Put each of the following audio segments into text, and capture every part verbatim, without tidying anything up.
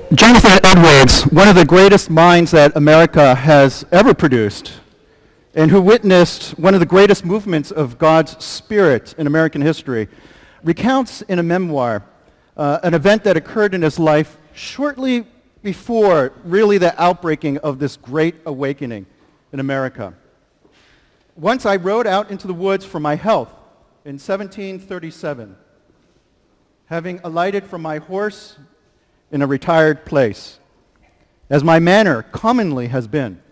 Jonathan Edwards, one of the greatest minds that America has ever produced, and who witnessed one of the greatest movements of God's Spirit in American history, recounts in a memoir uh, an event that occurred in his life shortly before really the outbreaking of this great awakening in America. Once I rode out into the woods for my health in seventeen thirty-seven, having alighted from my horse in a retired place, as my manner commonly has been,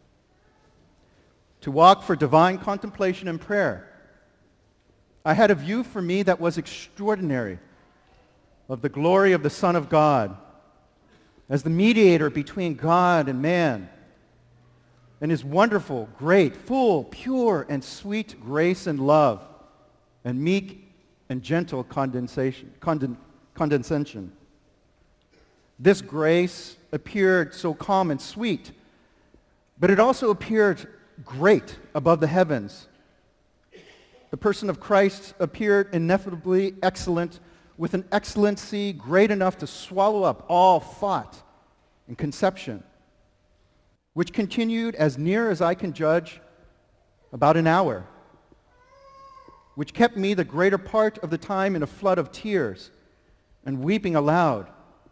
to walk for divine contemplation and prayer. I had a view for me that was extraordinary of the glory of the Son of God as the mediator between God and man, and his wonderful, great, full, pure, and sweet grace and love, and meek and gentle condensation, conden, condescension. This grace appeared so calm and sweet, but it also appeared great above the heavens. The person of Christ appeared ineffably excellent, with an excellency great enough to swallow up all thought and conception, which continued, as near as I can judge, about an hour, which kept me the greater part of the time in a flood of tears and weeping aloud.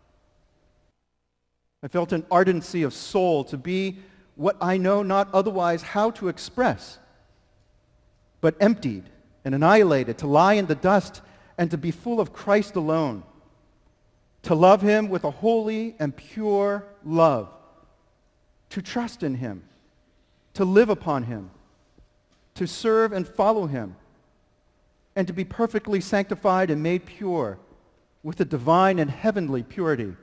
I felt an ardency of soul to be what I know not otherwise how to express, but emptied and annihilated, to lie in the dust and to be full of Christ alone, to love him with a holy and pure love, to trust in him, to live upon him, to serve and follow him, and to be perfectly sanctified and made pure with a divine and heavenly purity.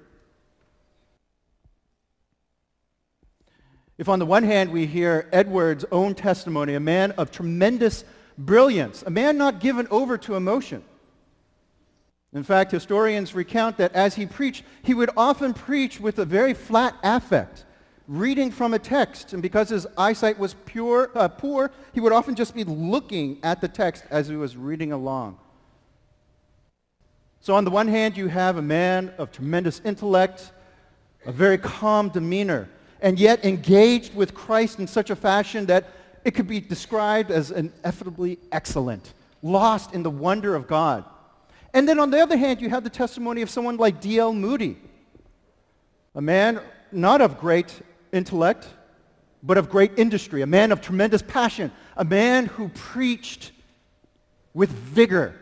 If on the one hand we hear Edwards' own testimony, a man of tremendous brilliance, a man not given over to emotion. In fact, historians recount that as he preached, he would often preach with a very flat affect, reading from a text, and because his eyesight was pure, uh, poor, he would often just be looking at the text as he was reading along. So on the one hand, you have a man of tremendous intellect, a very calm demeanor, and yet engaged with Christ in such a fashion that it could be described as ineffably excellent, lost in the wonder of God. And then on the other hand, you have the testimony of someone like D L Moody, a man not of great intellect, but of great industry, a man of tremendous passion, a man who preached with vigor.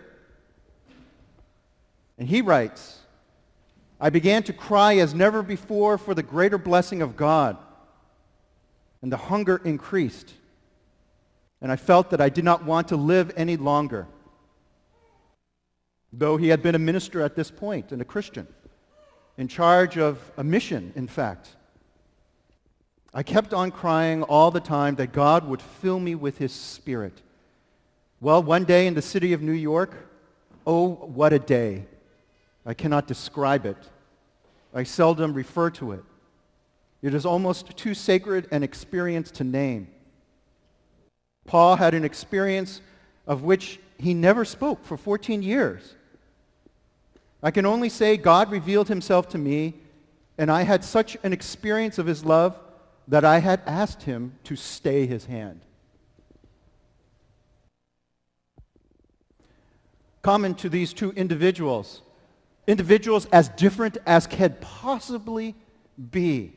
And he writes, I began to cry as never before for the greater blessing of God, and the hunger increased, and I felt that I did not want to live any longer. Though he had been a minister at this point and a Christian, in charge of a mission, in fact, I kept on crying all the time that God would fill me with his Spirit. Well, one day in the city of New York, oh, what a day. I cannot describe it. I seldom refer to it. It is almost too sacred an experience to name. Paul had an experience of which he never spoke for fourteen years. I can only say God revealed himself to me, and I had such an experience of his love that I had asked him to stay his hand. Common to these two individuals, individuals as different as can possibly be.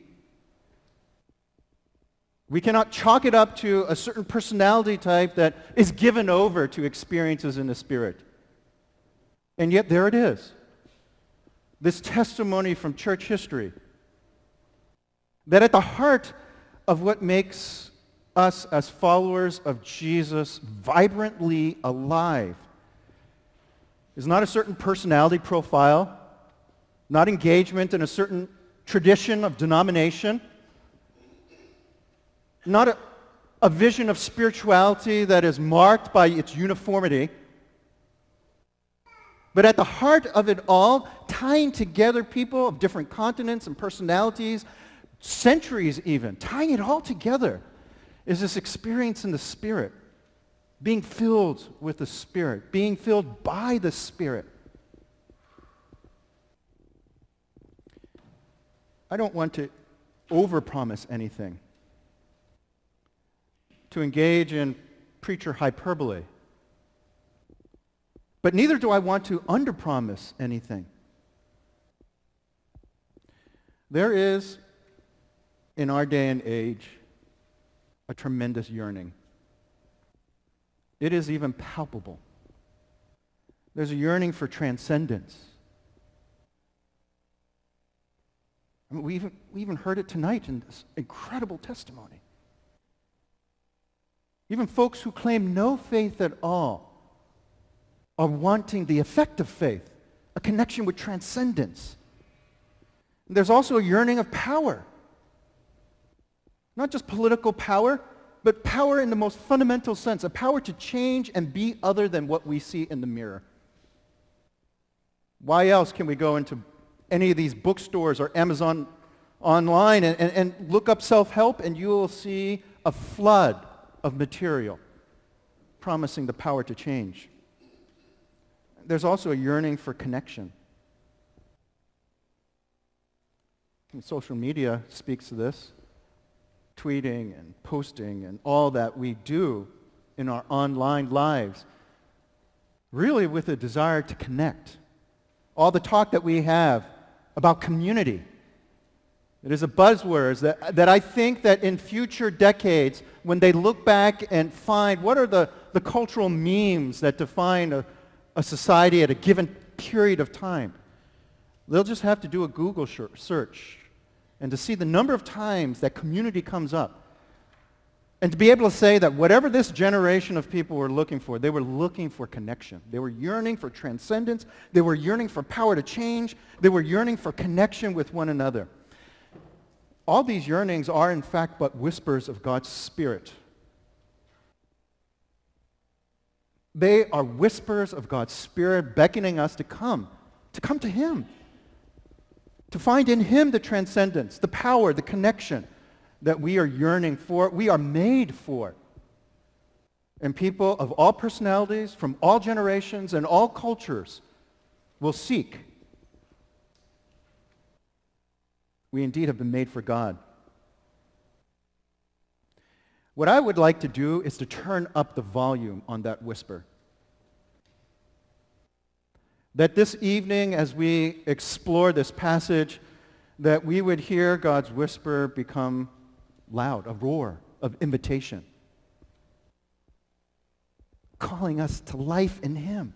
We cannot chalk it up to a certain personality type that is given over to experiences in the Spirit. And yet there it is. This testimony from church history that at the heart of what makes us as followers of Jesus vibrantly alive is not a certain personality profile, not engagement in a certain tradition of denomination, not a, a vision of spirituality that is marked by its uniformity, but at the heart of it all, tying together people of different continents and personalities, centuries even, tying it all together, is this experience in the Spirit, being filled with the Spirit, being filled by the Spirit. Spirit. I don't want to overpromise anything, to engage in preacher hyperbole. But neither do I want to underpromise anything. There is, in our day and age, a tremendous yearning. It is even palpable. There's a yearning for transcendence. I mean, we even, we even heard it tonight in this incredible testimony. Even folks who claim no faith at all are wanting the effect of faith, a connection with transcendence. And there's also a yearning of power. Not just political power, but power in the most fundamental sense, a power to change and be other than what we see in the mirror. Why else can we go into any of these bookstores or Amazon online and, and, and look up self-help, and you will see a flood of material promising the power to change. There's also a yearning for connection. And social media speaks to this. Tweeting and posting and all that we do in our online lives, really with a desire to connect. All the talk that we have about community, it is a buzzword that, that I think that in future decades, when they look back and find what are the, the cultural memes that define a, a society at a given period of time, they'll just have to do a Google search and to see the number of times that community comes up. And to be able to say that whatever this generation of people were looking for, they were looking for connection. They were yearning for transcendence. They were yearning for power to change. They were yearning for connection with one another. All these yearnings are, in fact, but whispers of God's Spirit. They are whispers of God's Spirit beckoning us to come, to come to Him, to find in Him the transcendence, the power, the connection that we are yearning for, we are made for. And people of all personalities, from all generations and all cultures will seek. We indeed have been made for God. What I would like to do is to turn up the volume on that whisper. That this evening, as we explore this passage, that we would hear God's whisper become loud, a roar of invitation, calling us to life in Him.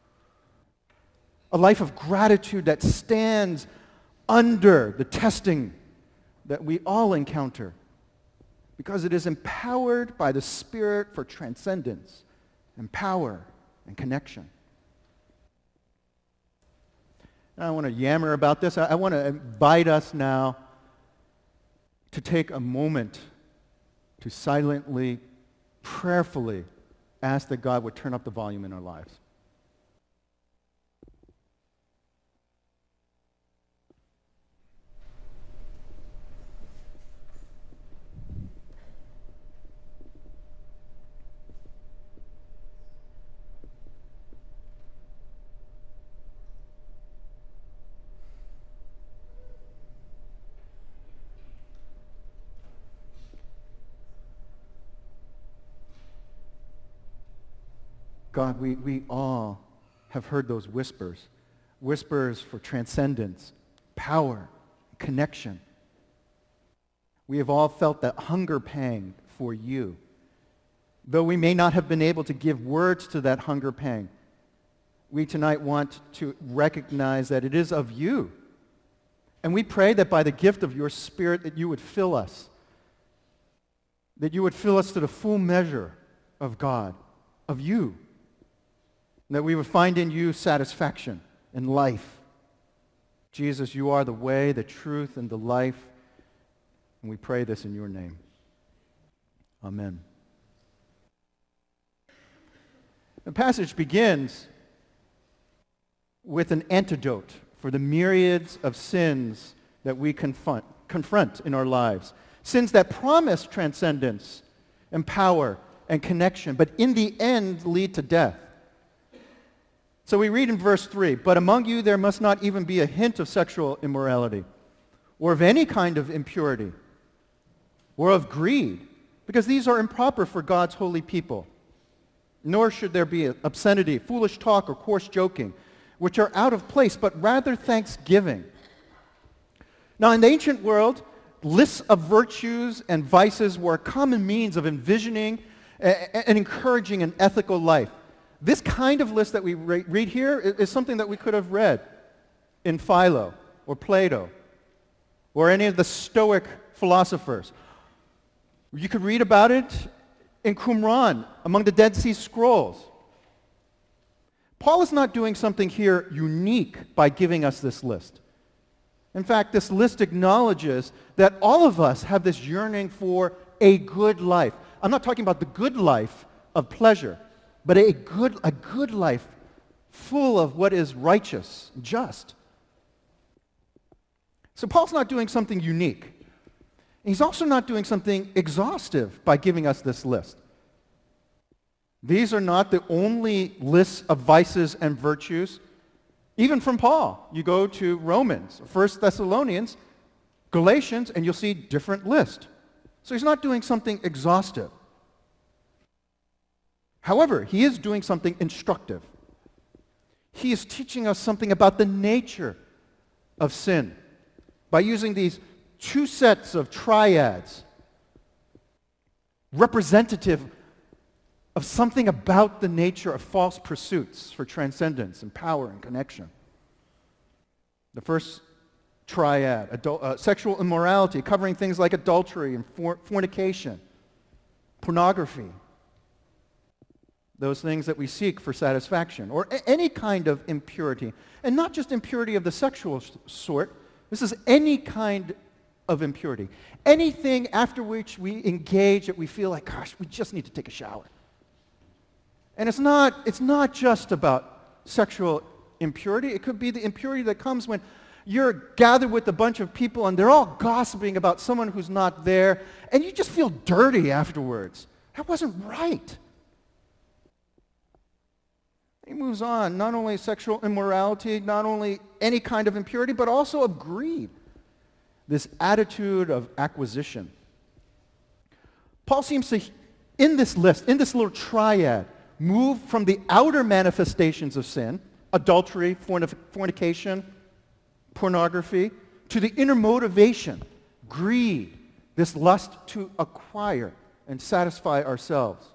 A life of gratitude that stands under the testing that we all encounter, because it is empowered by the Spirit for transcendence and power and connection. I don't want to yammer about this. I, I want to invite us now to take a moment to silently, prayerfully ask that God would turn up the volume in our lives. God, we, we all have heard those whispers, whispers for transcendence, power, connection. We have all felt that hunger pang for you. Though we may not have been able to give words to that hunger pang, we tonight want to recognize that it is of you. And we pray that by the gift of your Spirit that you would fill us, that you would fill us to the full measure of God, of you, that we would find in you satisfaction and life. Jesus, you are the way, the truth, and the life. And we pray this in your name. Amen. The passage begins with an antidote for the myriads of sins that we confront, confront in our lives. Sins that promise transcendence and power and connection, but in the end lead to death. So we read in verse three, "But among you there must not even be a hint of sexual immorality, or of any kind of impurity, or of greed, because these are improper for God's holy people. Nor should there be obscenity, foolish talk, or coarse joking, which are out of place, but rather thanksgiving. Now, in the ancient world, lists of virtues and vices were a common means of envisioning and encouraging an ethical life. This kind of list that we read here is something that we could have read in Philo or Plato or any of the Stoic philosophers. You could read about it in Qumran, among the Dead Sea Scrolls. Paul is not doing something here unique by giving us this list. In fact, this list acknowledges that all of us have this yearning for a good life. I'm not talking about the good life of pleasure, but a good, a good life full of what is righteous, just. So Paul's not doing something unique. He's also not doing something exhaustive by giving us this list. These are not the only lists of vices and virtues. Even from Paul, you go to Romans, First Thessalonians, Galatians, and you'll see different lists. So he's not doing something exhaustive. However, he is doing something instructive. He is teaching us something about the nature of sin by using these two sets of triads representative of something about the nature of false pursuits for transcendence and power and connection. The first triad, adul- uh, sexual immorality, covering things like adultery and for- fornication, pornography, those things that we seek for satisfaction, or a- any kind of impurity. And not just impurity of the sexual s- sort. This is any kind of impurity. Anything after which we engage that we feel like, gosh, we just need to take a shower. And it's not, it's not just about sexual impurity. It could be the impurity that comes when you're gathered with a bunch of people and they're all gossiping about someone who's not there, and you just feel dirty afterwards. That wasn't right. He moves on. Not only sexual immorality, not only any kind of impurity, but also of greed. This attitude of acquisition. Paul seems to, in this list, in this little triad, move from the outer manifestations of sin, adultery, fornication, pornography, to the inner motivation, greed, this lust to acquire and satisfy ourselves.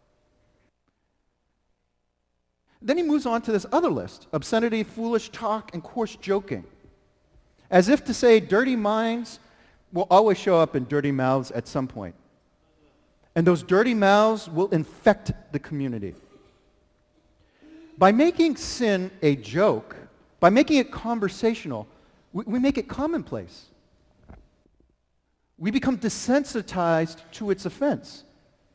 Then he moves on to this other list, obscenity, foolish talk, and coarse joking. As if to say, dirty minds will always show up in dirty mouths at some point. And those dirty mouths will infect the community. By making sin a joke, by making it conversational, we, we make it commonplace. We become desensitized to its offense.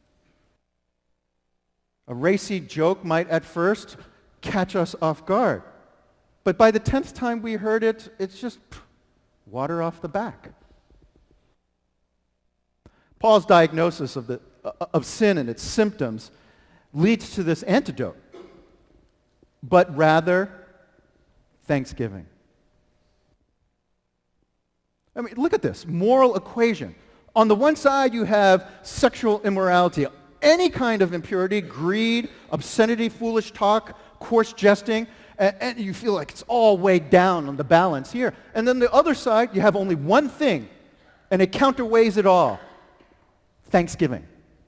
A racy joke might at first catch us off guard. But by the tenth time we heard it, it's just water off the back. Paul's diagnosis of, the, uh, of sin and its symptoms leads to this antidote, but rather thanksgiving. I mean, look at this moral equation. On the one side, you have sexual immorality, any kind of impurity, greed, obscenity, foolish talk, coarse jesting, and, and you feel like it's all weighed down on the balance here. And then the other side, you have only one thing, and it counterweighs it all. Thanksgiving.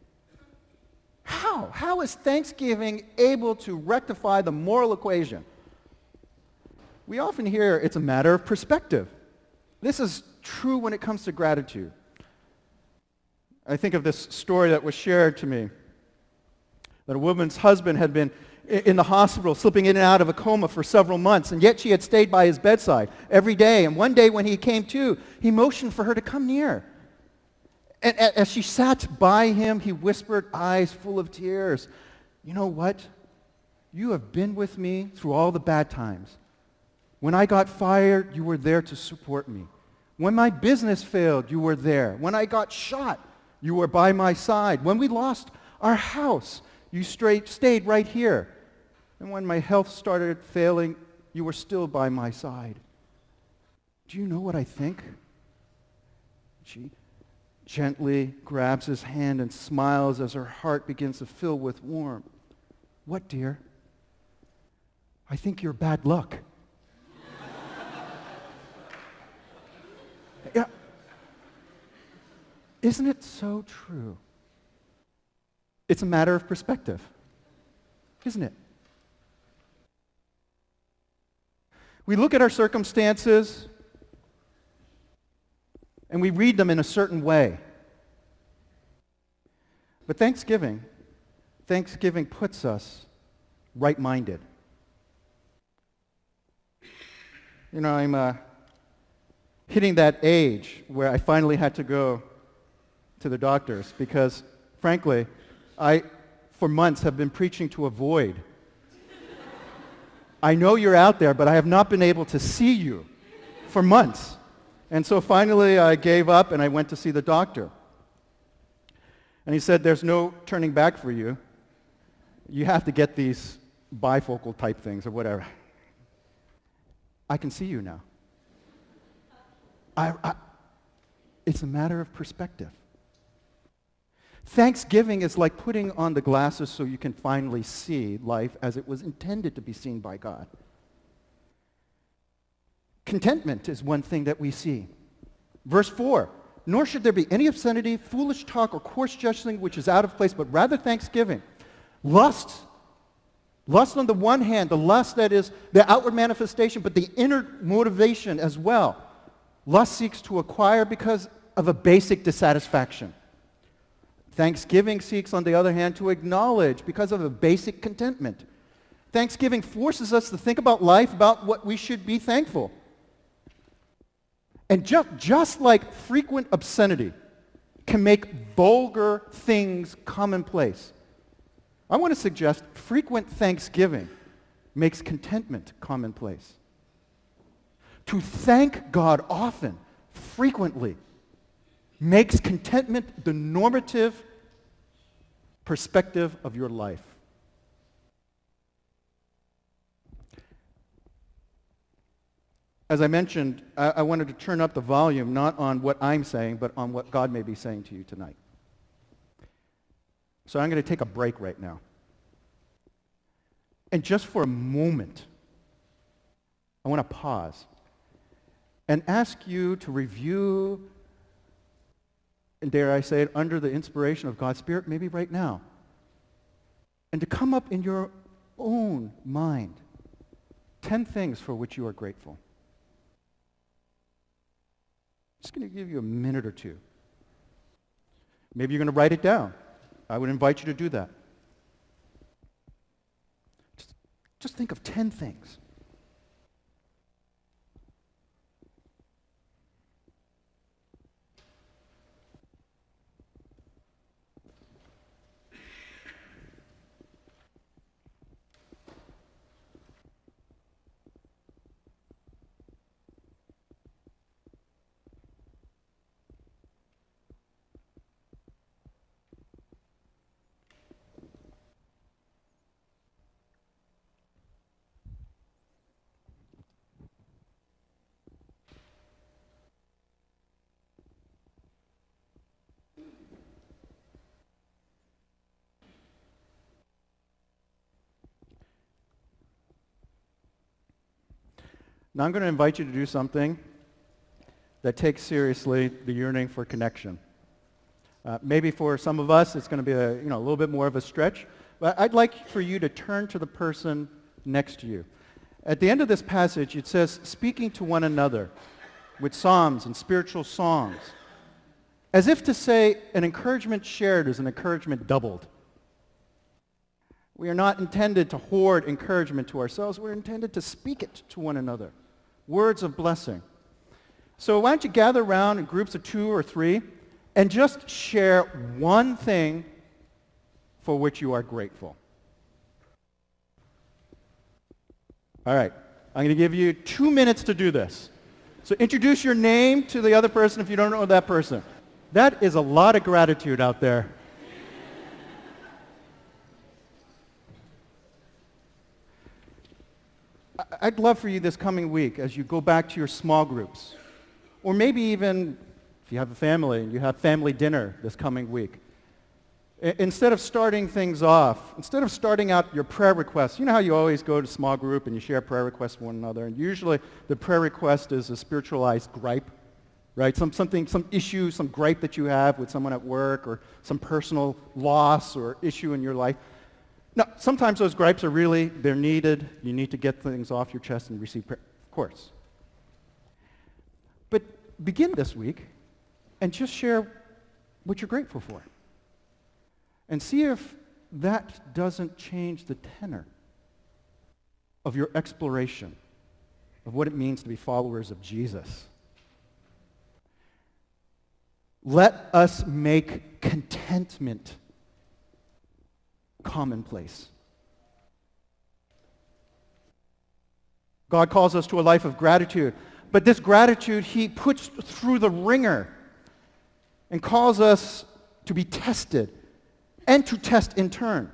How? How is thanksgiving able to rectify the moral equation? We often hear it's a matter of perspective. This is true when it comes to gratitude. I think of this story that was shared to me, that a woman's husband had been in the hospital, slipping in and out of a coma for several months, and yet she had stayed by his bedside every day. And one day when he came to, he motioned for her to come near. And as she sat by him, he whispered, eyes full of tears, "You know what? You have been with me through all the bad times. When I got fired, you were there to support me. When my business failed, you were there. When I got shot, you were by my side. When we lost our house, you straight, stayed right here. And when my health started failing, you were still by my side. Do you know what I think? She gently grabs his hand and smiles as her heart begins to fill with warmth. What, dear? I think you're bad luck. Yeah. Isn't it so true? It's a matter of perspective, isn't it? We look at our circumstances and we read them in a certain way. But Thanksgiving, Thanksgiving puts us right-minded. You know, I'm uh, hitting that age where I finally had to go to the doctors because, frankly, I, for months, have been preaching to a void. I know you're out there, but I have not been able to see you for months. And so finally I gave up and I went to see the doctor. And he said, there's no turning back for you. You have to get these bifocal type things or whatever. I can see you now. I, I, it's a matter of perspective. Thanksgiving is like putting on the glasses so you can finally see life as it was intended to be seen by God. Contentment is one thing that we see. Verse four, nor should there be any obscenity, foolish talk, or coarse jesting which is out of place, but rather thanksgiving. Lust. Lust on the one hand, the lust that is the outward manifestation, but the inner motivation as well. Lust seeks to acquire because of a basic dissatisfaction. Thanksgiving seeks, on the other hand, to acknowledge because of a basic contentment. Thanksgiving forces us to think about life, about what we should be thankful. And just, just like frequent obscenity can make vulgar things commonplace, I want to suggest frequent thanksgiving makes contentment commonplace. To thank God often, frequently, makes contentment the normative perspective of your life. As I mentioned, I, I wanted to turn up the volume, not on what I'm saying, but on what God may be saying to you tonight. So I'm going to take a break right now. And just for a moment, I want to pause and ask you to review, and dare I say it, under the inspiration of God's Spirit, maybe right now, and to come up in your own mind ten things for which you are grateful. I'm just going to give you a minute or two. Maybe you're going to write it down. I would invite you to do that. Just, just think of ten things. Now I'm going to invite you to do something that takes seriously the yearning for connection. Uh, maybe for some of us it's going to be a, you know, a little bit more of a stretch, but I'd like for you to turn to the person next to you. At the end of this passage it says, speaking to one another with psalms and spiritual songs, as if to say an encouragement shared is an encouragement doubled. We are not intended to hoard encouragement to ourselves. We're intended to speak it to one another. Words of blessing. So why don't you gather around in groups of two or three and just share one thing for which you are grateful. All right. I'm going to give you two minutes to do this. So introduce your name to the other person if you don't know that person. That is a lot of gratitude out there. I'd love for you this coming week as you go back to your small groups, or maybe even if you have a family and you have family dinner this coming week, I- instead of starting things off, instead of starting out your prayer requests, you know how you always go to small group and you share prayer requests with one another, and usually the prayer request is a spiritualized gripe, right? Some, something, some issue, some gripe that you have with someone at work, or some personal loss or issue in your life. Now, sometimes those gripes are really, they're needed. You need to get things off your chest and receive prayer, of course. But begin this week and just share what you're grateful for. And see if that doesn't change the tenor of your exploration of what it means to be followers of Jesus. Let us make contentment commonplace. God calls us to a life of gratitude, but this gratitude he puts through the ringer and calls us to be tested and to test in turn.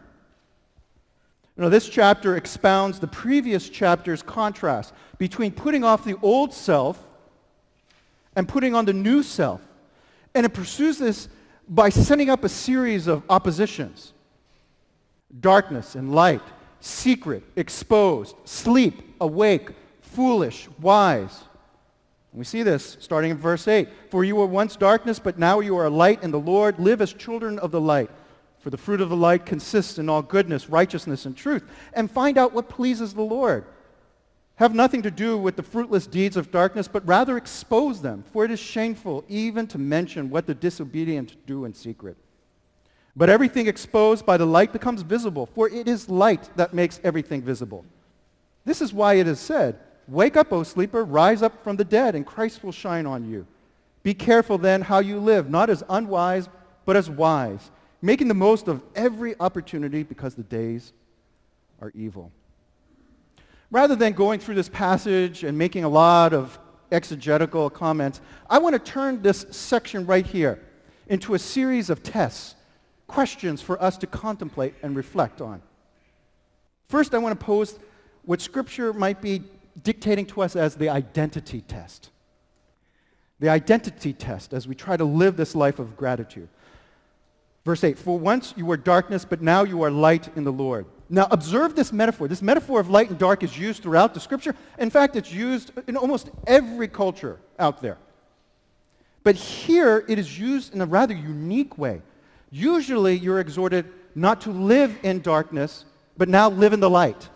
You know, this chapter expounds the previous chapter's contrast between putting off the old self and putting on the new self. And it pursues this by setting up a series of oppositions. Darkness and light, secret, exposed, sleep, awake, foolish, wise. And we see this starting in verse eight. For you were once darkness, but now you are light in the Lord. Live as children of the light. For the fruit of the light consists in all goodness, righteousness, and truth. And find out what pleases the Lord. Have nothing to do with the fruitless deeds of darkness, but rather expose them. For it is shameful even to mention what the disobedient do in secret. But everything exposed by the light becomes visible, for it is light that makes everything visible. This is why it is said, wake up, O sleeper, rise up from the dead, and Christ will shine on you. Be careful then how you live, not as unwise, but as wise, making the most of every opportunity because the days are evil. Rather than going through this passage and making a lot of exegetical comments, I want to turn this section right here into a series of tests, questions for us to contemplate and reflect on. First, I want to pose what Scripture might be dictating to us as the identity test. The identity test as we try to live this life of gratitude. Verse eight, for once you were darkness, but now you are light in the Lord. Now observe this metaphor. This metaphor of light and dark is used throughout the Scripture. In fact, it's used in almost every culture out there. But here it is used in a rather unique way. Usually you're exhorted not to live in darkness, but now live in the light.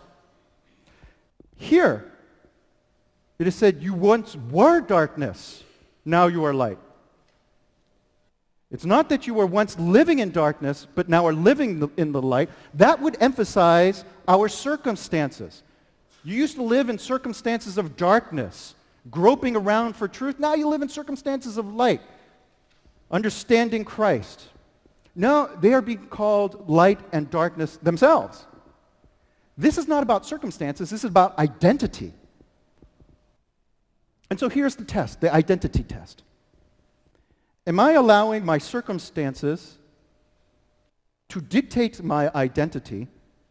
Here, it is said, you once were darkness, now you are light. It's not that you were once living in darkness, but now are living in the light. That would emphasize our circumstances. You used to live in circumstances of darkness, groping around for truth. Now you live in circumstances of light, understanding Christ. Now they are being called light and darkness themselves. This is not about circumstances. This is about identity. And so here's the test, the identity test. Am I allowing my circumstances to dictate my identity,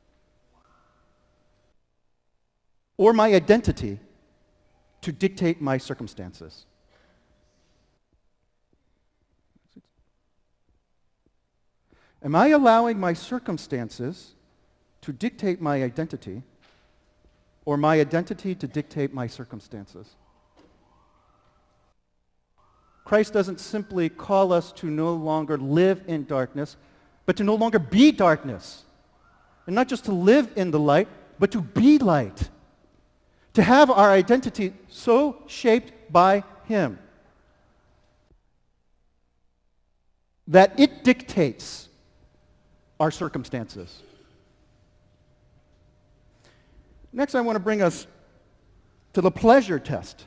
or my identity to dictate my circumstances? Am I allowing my circumstances to dictate my identity, or my identity to dictate my circumstances? Christ doesn't simply call us to no longer live in darkness, but to no longer be darkness. And not just to live in the light, but to be light. To have our identity so shaped by Him that it dictates our circumstances. Next, I want to bring us to the pleasure test.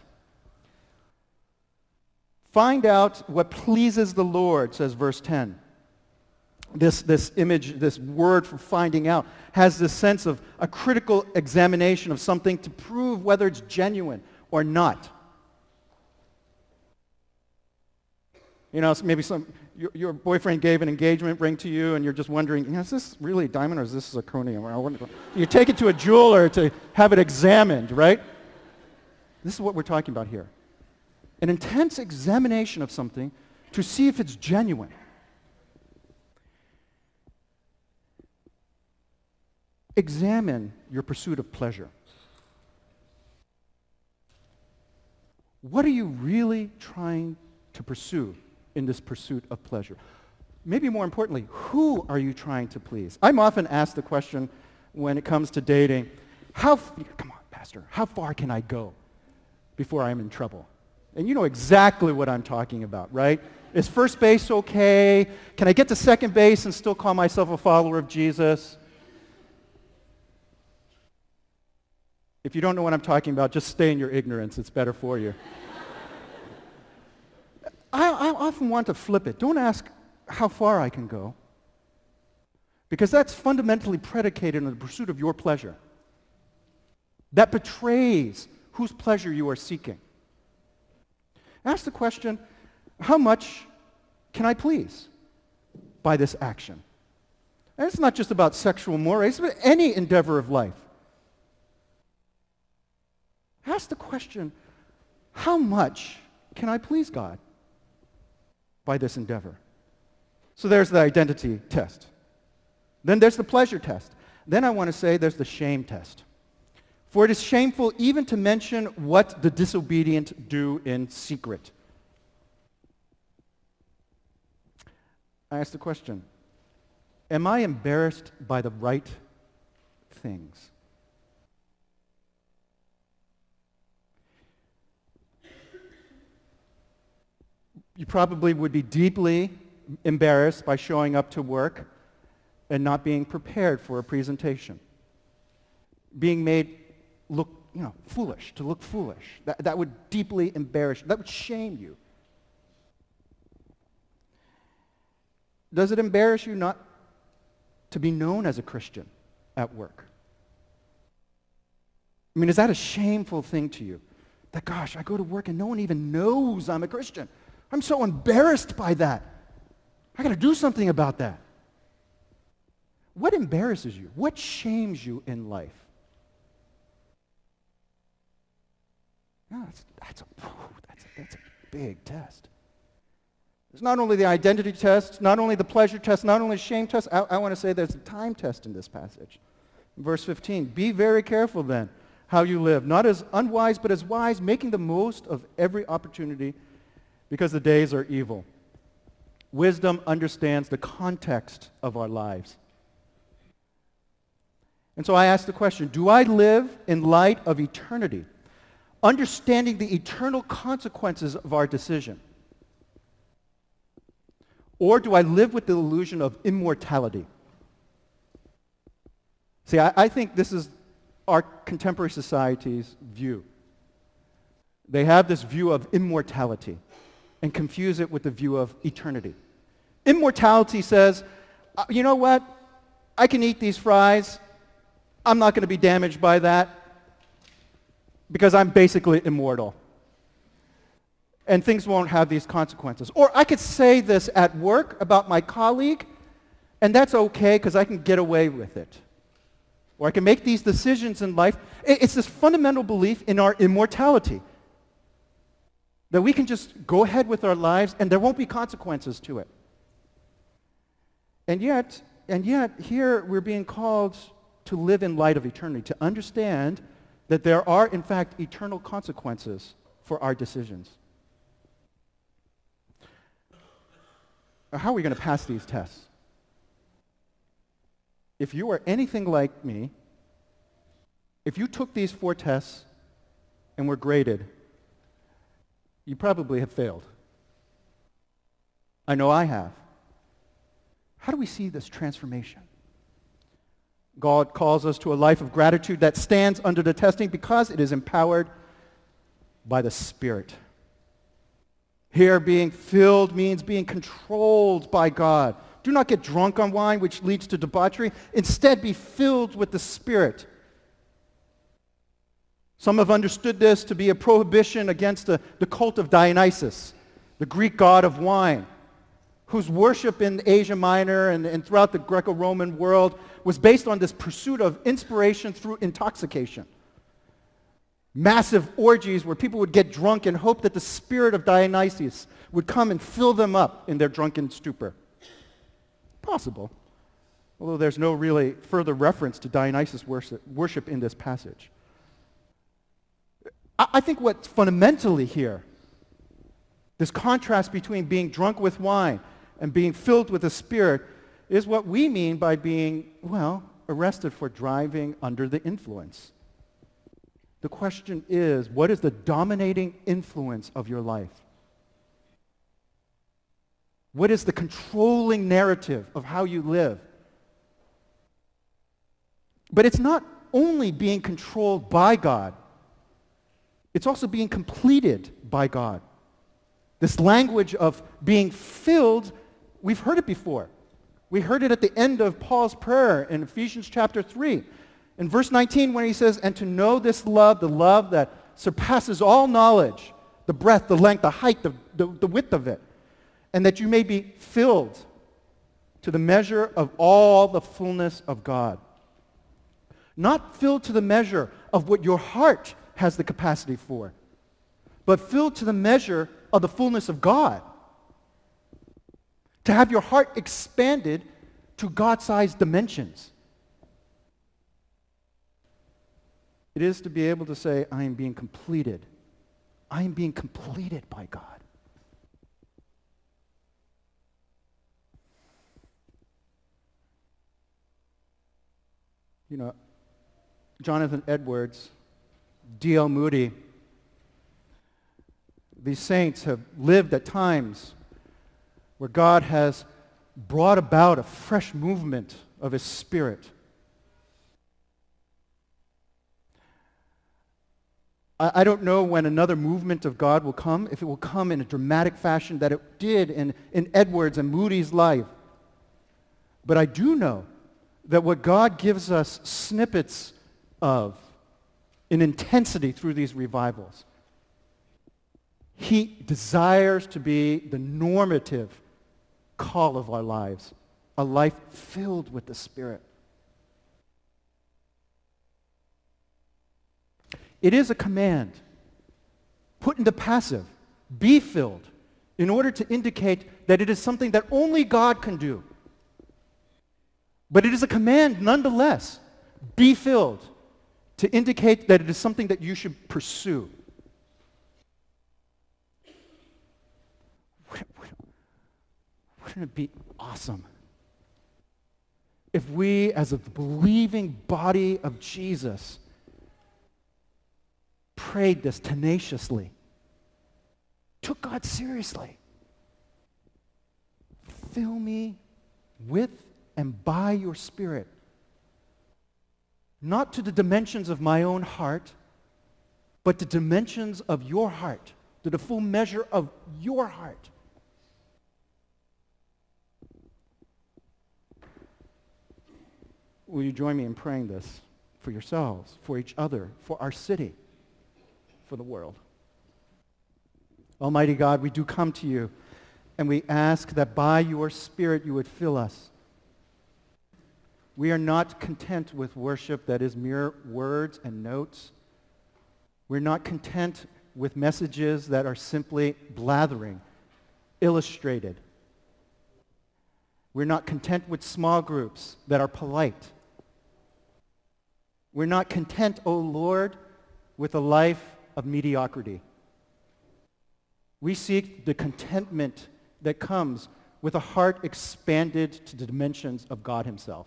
Find out what pleases the Lord, says verse ten. This, this image, this word for finding out, has this sense of a critical examination of something to prove whether it's genuine or not. You know, maybe some your, your boyfriend gave an engagement ring to you, and you're just wondering, is this really a diamond or is this zirconium? You take it to a jeweler to have it examined, right? This is what we're talking about here. An intense examination of something to see if it's genuine. Examine your pursuit of pleasure. What are you really trying to pursue in this pursuit of pleasure? Maybe more importantly, who are you trying to please? I'm often asked the question when it comes to dating, how, f- come on, Pastor, how far can I go before I'm in trouble? And you know exactly what I'm talking about, right? Is first base okay? Can I get to second base and still call myself a follower of Jesus? If you don't know what I'm talking about, just stay in your ignorance. It's better for you. I, I often want to flip it. Don't ask how far I can go, because that's fundamentally predicated on the pursuit of your pleasure. That betrays whose pleasure you are seeking. Ask the question, how much can I please by this action? And it's not just about sexual mores, but any endeavor of life. Ask the question, how much can I please God by this endeavor? So there's the identity test. Then there's the pleasure test. Then I want to say there's the shame test. For it is shameful even to mention what the disobedient do in secret. I ask the question, am I embarrassed by the right things? You probably would be deeply embarrassed by showing up to work and not being prepared for a presentation. Being made look, you know, foolish, to look foolish. That, that would deeply embarrass you. That would shame you. Does it embarrass you not to be known as a Christian at work? I mean, is that a shameful thing to you? That, gosh, I go to work and no one even knows I'm a Christian. I'm so embarrassed by that. I got to do something about that. What embarrasses you? What shames you in life? No, that's, that's, a, that's, a, that's a big test. It's not only the identity test, not only the pleasure test, not only the shame test. I, I want to say there's a time test in this passage. Verse fifteen, be very careful then how you live, not as unwise but as wise, making the most of every opportunity because the days are evil. Wisdom understands the context of our lives. And so I ask the question, do I live in light of eternity, understanding the eternal consequences of our decision? Or do I live with the illusion of immortality? See, I, I think this is our contemporary society's view. They have this view of immortality and confuse it with the view of eternity. Immortality says, uh, you know what? I can eat these fries. I'm not going to be damaged by that because I'm basically immortal. And things won't have these consequences. Or I could say this at work about my colleague, and that's okay because I can get away with it. Or I can make these decisions in life. It's this fundamental belief in our immortality, that we can just go ahead with our lives and there won't be consequences to it. And yet, and yet here we're being called to live in light of eternity, to understand that there are in fact eternal consequences for our decisions. How are we going to pass these tests? If you are anything like me, if you took these four tests and were graded, you probably have failed. I know I have. How do we see this transformation? God calls us to a life of gratitude that stands under the testing because it is empowered by the Spirit. Here, being filled means being controlled by God. Do not get drunk on wine, which leads to debauchery. Instead, be filled with the Spirit. Some have understood this to be a prohibition against the, the cult of Dionysus, the Greek god of wine, whose worship in Asia Minor and, and throughout the Greco-Roman world was based on this pursuit of inspiration through intoxication. massive orgies where people would get drunk and hope that the spirit of Dionysus would come and fill them up in their drunken stupor. Possible, although there's no really further reference to Dionysus worship, worship in this passage. I, I think what's fundamentally here, this contrast between being drunk with wine and being filled with the Spirit, is what we mean by being, well, arrested for driving under the influence. The question is, what is the dominating influence of your life? What is the controlling narrative of how you live? But it's not only being controlled by God, it's also being completed by God. This language of being filled, we've heard it before. We heard it at the end of Paul's prayer in Ephesians chapter three. In verse nineteen, when he says, and to know this love, the love that surpasses all knowledge, the breadth, the length, the height, the, the, the width of it, and that you may be filled to the measure of all the fullness of God. Not filled to the measure of what your heart has the capacity for, but filled to the measure of the fullness of God. To have your heart expanded to God-sized dimensions. It is to be able to say, I am being completed. I am being completed by God. You know, Jonathan Edwards, D L Moody, these saints have lived at times where God has brought about a fresh movement of His Spirit. I, I don't know when another movement of God will come, if it will come in a dramatic fashion that it did in, in Edwards and Moody's life. But I do know that what God gives us snippets of in intensity through these revivals, He desires to be the normative call of our lives, a life filled with the Spirit. It is a command put into passive, be filled, in order to indicate that it is something that only God can do. But it is a command nonetheless, be filled, to indicate that it is something that you should pursue. Wouldn't it be awesome if we, as a believing body of Jesus, prayed this tenaciously, took God seriously? Fill me with and by your Spirit, not to the dimensions of my own heart, but the dimensions of your heart, to the full measure of your heart. Will you join me in praying this for yourselves, for each other, for our city, for the world? Almighty God, we do come to you, and we ask that by your Spirit you would fill us. We are not content with worship that is mere words and notes. We're not content with messages that are simply blathering, illustrated. We're not content with small groups that are polite. We're not content, O Lord, with a life of mediocrity. We seek the contentment that comes with a heart expanded to the dimensions of God Himself.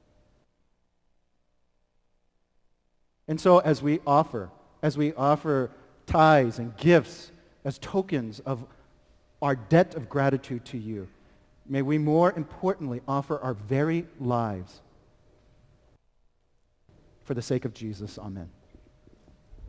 And so as we offer, as we offer tithes and gifts as tokens of our debt of gratitude to you, may we more importantly offer our very lives for the sake of Jesus. Amen.